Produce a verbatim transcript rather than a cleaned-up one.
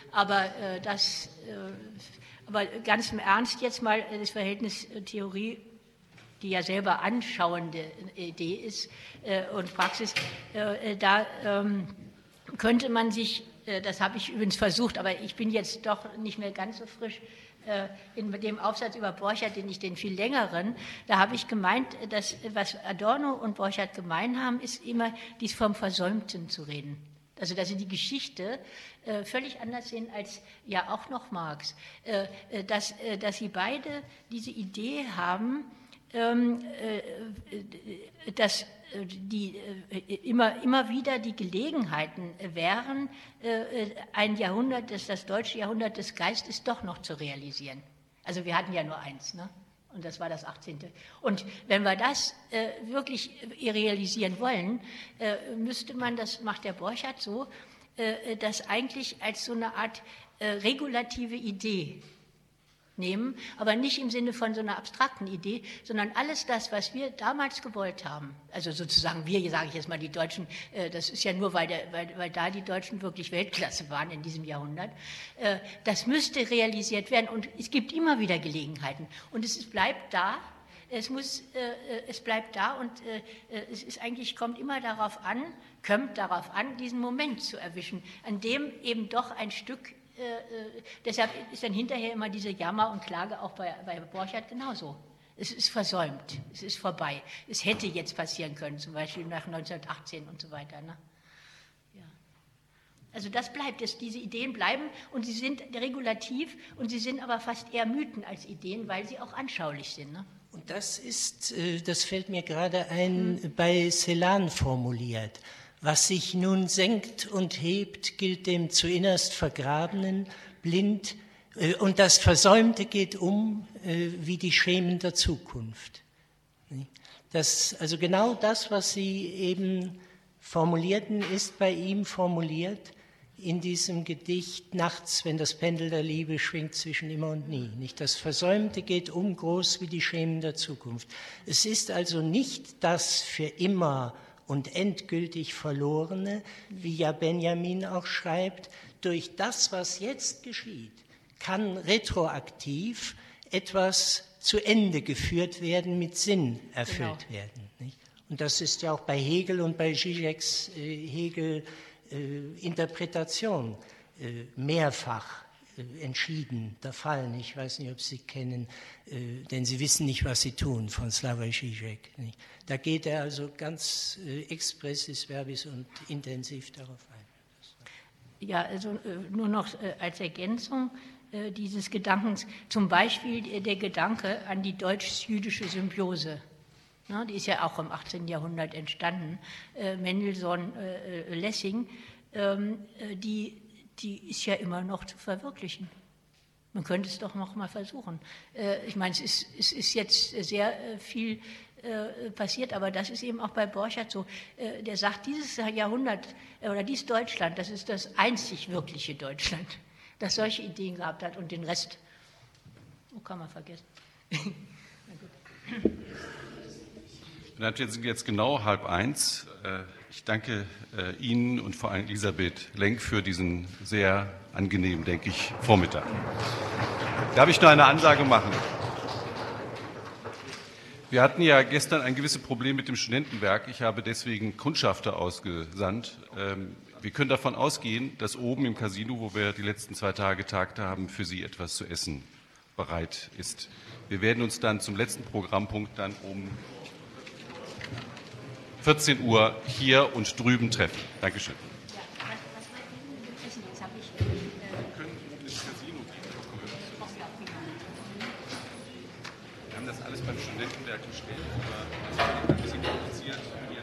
aber äh, das, äh, aber ganz im Ernst jetzt mal das Verhältnis Theorie, die ja selber anschauende Idee ist äh, und Praxis, äh, da ähm, könnte man sich, äh, das habe ich übrigens versucht, aber ich bin jetzt doch nicht mehr ganz so frisch, äh, in dem Aufsatz über Borchardt, den ich den viel längeren, da habe ich gemeint, dass was Adorno und Borchardt gemein haben, ist immer dies vom Versäumten zu reden. Also dass sie die Geschichte äh, völlig anders sehen als ja auch noch Marx, äh, dass, äh, dass sie beide diese Idee haben, dass die immer, immer wieder die Gelegenheiten wären, ein Jahrhundert, das, das deutsche Jahrhundert des Geistes doch noch zu realisieren. Also wir hatten ja nur eins, ne? Und das war das achtzehnte. Und wenn wir das äh, wirklich realisieren wollen, äh, müsste man, das macht der Borchardt so, äh, das eigentlich als so eine Art äh, regulative Idee nehmen, aber nicht im Sinne von so einer abstrakten Idee, sondern alles das, was wir damals gewollt haben, also sozusagen wir, sage ich jetzt mal, die Deutschen, äh, das ist ja nur, weil, der, weil, weil da die Deutschen wirklich Weltklasse waren in diesem Jahrhundert, äh, das müsste realisiert werden und es gibt immer wieder Gelegenheiten und es ist, bleibt da, es muss, äh, es bleibt da und äh, es ist eigentlich, kommt immer darauf an, kommt darauf an, diesen Moment zu erwischen, an dem eben doch ein Stück Äh, äh, deshalb ist dann hinterher immer diese Jammer und Klage auch bei, bei Borchardt genauso. Es ist versäumt, es ist vorbei. Es hätte jetzt passieren können, zum Beispiel nach neunzehnhundertachtzehn und so weiter. Ne? Ja. Also das bleibt, das, diese Ideen bleiben und sie sind regulativ und sie sind aber fast eher Mythen als Ideen, weil sie auch anschaulich sind. Ne? Und das ist, das fällt mir gerade ein, hm. bei Celan formuliert. Was sich nun senkt und hebt, gilt dem zu innerst Vergrabenen, blind, äh, und das Versäumte geht um äh, wie die Schemen der Zukunft. Das, also genau das, was Sie eben formulierten, ist bei ihm formuliert in diesem Gedicht Nachts, wenn das Pendel der Liebe schwingt zwischen immer und nie. Nicht? Das Versäumte geht um groß wie die Schemen der Zukunft. Es ist also nicht das für immer und endgültig Verlorene, wie ja Benjamin auch schreibt, durch das, was jetzt geschieht, kann retroaktiv etwas zu Ende geführt werden, mit Sinn erfüllt genau. werden. Nicht? Und das ist ja auch bei Hegel und bei Zizeks äh, Hegel äh, Interpretation äh, mehrfach äh, entschieden der Fall. Ich weiß nicht, ob Sie kennen, äh, denn Sie wissen nicht, was Sie tun, von Slavoj Žižek. Nicht? Da geht er also ganz äh, expressis verbis und intensiv darauf ein. Ja, also äh, nur noch äh, als Ergänzung äh, dieses Gedankens, zum Beispiel äh, der Gedanke an die deutsch-jüdische Symbiose. Na, die ist ja auch im achtzehnten Jahrhundert entstanden. Äh, Mendelssohn, äh, Lessing, ähm, äh, die, die ist ja immer noch zu verwirklichen. Man könnte es doch noch mal versuchen. Äh, ich meine, es ist, es ist jetzt sehr äh, viel äh, passiert, aber das ist eben auch bei Borchardt so. Äh, der sagt, dieses Jahrhundert äh, oder dieses Deutschland, das ist das einzig wirkliche Deutschland, das solche Ideen gehabt hat und den Rest, oh, kann man vergessen. Na gut. Dann sind jetzt genau halb eins. Ich danke Ihnen und vor allem Elisabeth Lenk für diesen sehr angenehmen, denke ich, Vormittag. Darf ich noch eine Ansage machen? Wir hatten ja gestern ein gewisses Problem mit dem Studentenwerk. Ich habe deswegen Kundschafter ausgesandt. Wir können davon ausgehen, dass oben im Casino, wo wir die letzten zwei Tage getagt haben, für Sie etwas zu essen bereit ist. Wir werden uns dann zum letzten Programmpunkt dann um vierzehn Uhr hier und drüben treffen. Dankeschön. Wir haben das alles beim Studentenwerk gestellt, aber das ist ein bisschen kompliziert.